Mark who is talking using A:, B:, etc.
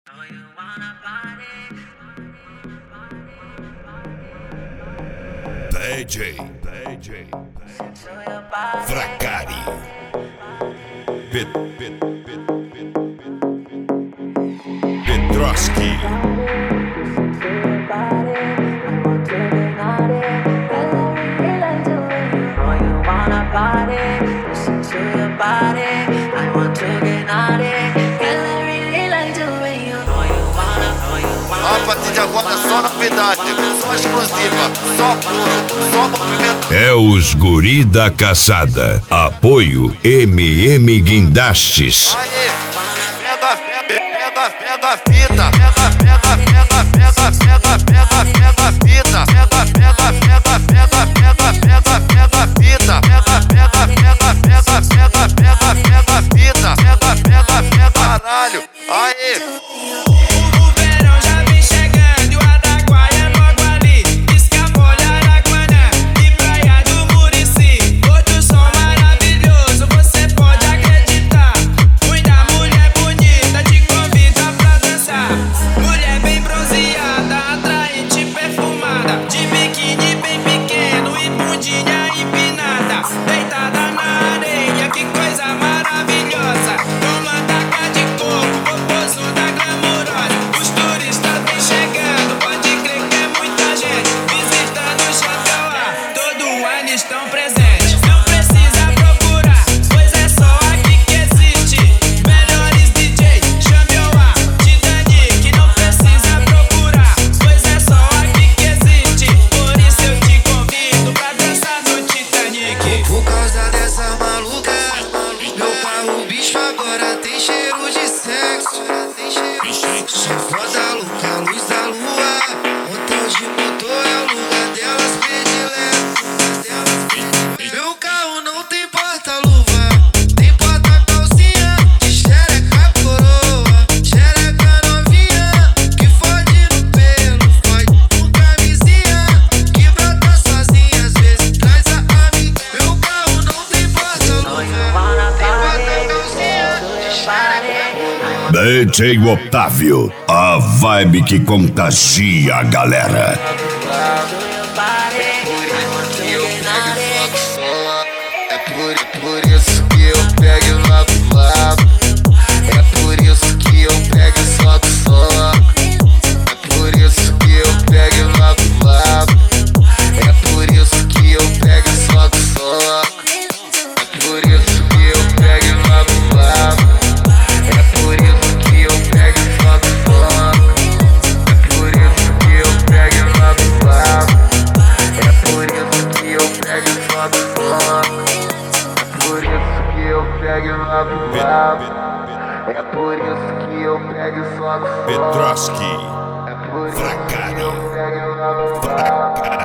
A: DJ Fracari Petroski
B: A partir de agora só novidade, só exclusiva, só puro, só movimento.
A: É os Guri da Caçada. Apoio MM Guindastes.
B: Aí, pega a fita, pega a fita, caralho, aí.
C: Estão presentes, não precisa procurar, pois é só aqui que existe. Melhores DJ, chame eu a Titanic. Não precisa procurar, pois é só aqui que existe. Por isso eu te convido pra dançar no Titanic.
D: Por causa dessa maluca, meu carro bicho agora tem cheiro de sexo. Só foda louca, luz da lua, montão de motor é o lugar delas predileto. Meu carro não tem porta-luva, tem porta-calcinha, de xereca coroa, xereca novinha, que fode no pelo, fode com camisinha, que brota sozinha, às vezes traz a amiga. Meu carro não tem porta-luva, tem porta-calcinha, de xereca coroa.
A: DJ Otávio, a vibe que contagia a galera.
B: Por isso que eu pego e lavo lavo. É por isso que eu pego e soco soco. É por isso que eu pego e lavo lavo. É por isso que eu pego e soco soco. É por isso que eu pego e lavo lavo. É por isso que eu pego e soco soco. É por isso que eu pego e lavo lavo. É por isso que eu pego e soco soco. Por isso que eu pego e lavo lavo. É por isso que eu pego e soco soco.
A: Petroski
B: É por isso
A: Fracari
B: que eu pego e lavo lavo.